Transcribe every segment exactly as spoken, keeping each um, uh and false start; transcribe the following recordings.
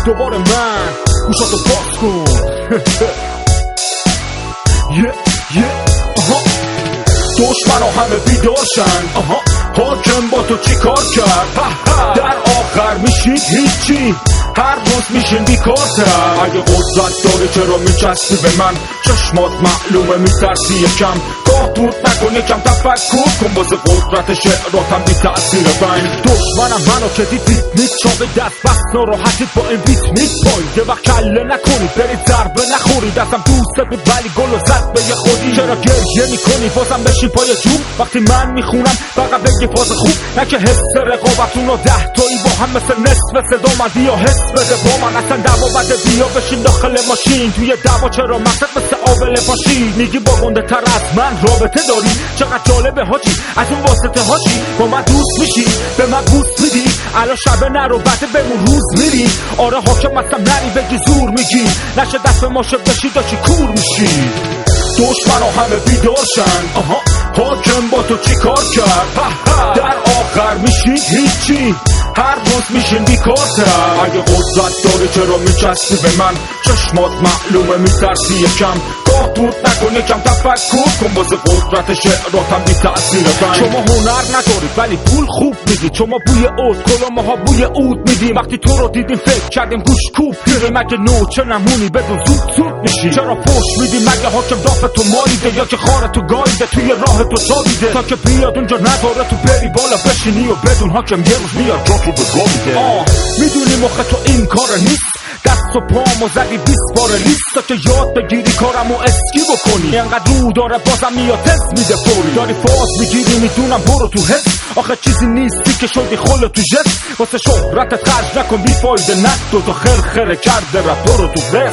دوباره من گوشاتو باز کن یه یه آها دشمن ها همه بیدارشن آها حاکم با تو چی کار کرد در آخر میشید هیچی هر روز میشین بیکارتر اگه قدرت داره چرا میچسبی به من چشمات معلومه میترسی یکم گاه دود نکن یکم تفکر کن واسه قدرت شعراتم بی تأثیر بین دشمنم منو که دیدید نیت چاوه دست بست ناراحتید با این بیت نیت باید یه وقت کله نکنید برید ضربه نخورید دستم دوسته بود ولی گلو زد به یه خودی چرا گریه میکنی بازم بشی پای جوب وقتی من میخونم فقط بگی فاز خوب نه که حس رقابتون و ده تایی با هم مثل نصف صدا مدی یا حس بده با من اصلا دعوا بده بیا بشین داخل ماشین توی دعوا چرا مقصد مثل آبل پاشی میگی با گنده تر از من رابطه داری چقدر جالبه حاجی از اون واسطه حاجی با من دوست میشی به من بوس میدی الان شبه نرو بعد بمون روز میری آره حاکم اصلا نری بگی زور میگی نشه دست به ماشه بشی داشی کور میشی دشمن ها همه بیدارشن آها حاکم با تو چی کار کرد در آخر میشید هیچی هر روز میشین بیکارتر اگه قدرت داره چرا میچسبی به من چشمات معلومه میترسی یکم گاه دود نکن یکم تفکر کن واسه قدرت شعراتم بی تأثیر بین شما هنر ندارید ولی پول خوب میدید شما بوی عود کلا ها بوی عود میدیم وقتی تو رو دیدیم فکر کردیم گوش کوب پیریم اگه نو چه نمونی بدون زود زود میشی چرا پشت میدیم مگه حاکم دافت تو مالیده یا که خار تو گایده توی راه تو تابیده تا که بیاد اونجا نداره تو بری بالا بشینی و بدون حاکم یه روز میاد جا تو بگامیده آه میدونی مخ تو این کار نیست دست و پامو زدی بیست بار لیست تا که یاد بگیری کارمو اسکی بکنی اینقدر رو داره بازم میاد تست میده فوری داری فاز میگیری میدونم برو تو حس آخه چیزی نیستی که شدی خل تو جست واسه شهرتت خرج نکن بی فایده ند تا خرخره کرده رفت برو تو بس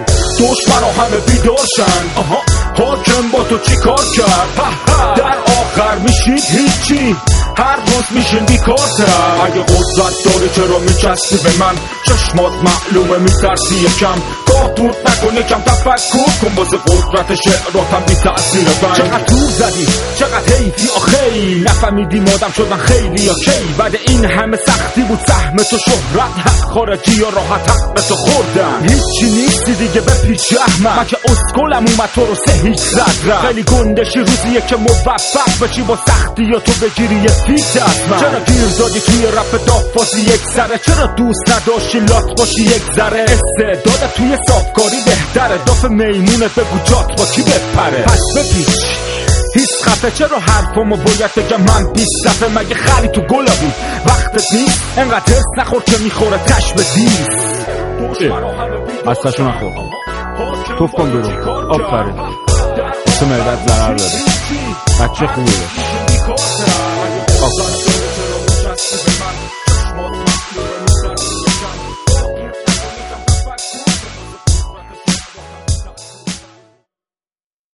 دشمن ها همه بیدارشن آها حاکم با تو چی کار کرد در آخر میشید هیچی هر روز میشین بیکارتر اگه قدرت داره چرا میچسبی به من چشمات معلومه میترسی یکم گاه دود نکن یکم تفکر کن واسه قدرت شعراتم بی تأثیر بین چقدر دور زدی چقدر حیفی آخی نفهمیدیم آدم شدن خیلی یا کی بعد این همه سختی بود سهم تو شهرت حق خارجی یا راحت حق تو خوردن هیچی نیستی دیگه به پیچ احمد من که اسکلم اومد تو رو سه هیچ زد خیلی گندشی روزیه که موفق بشی با سختی یا تو بگیری یه فیت از من چرا گیر دادی توی رپ دافازی یک سره چرا دوست نداشتی لات باشی یک ذره استعداد توی صافکاری بهتره داف میمونه بگو جات با کی بپره پس بپیچ هیچ خفه چرا حرفمو باید بگم من بیست دفعه مگه خری تو گلابی وقتت نیست انقدر هرس نخور که میخوره تش به دیست اصلاشو نخور توف کن برو آفرین تو معدت ضرر داری بچه خوبی باش آفرین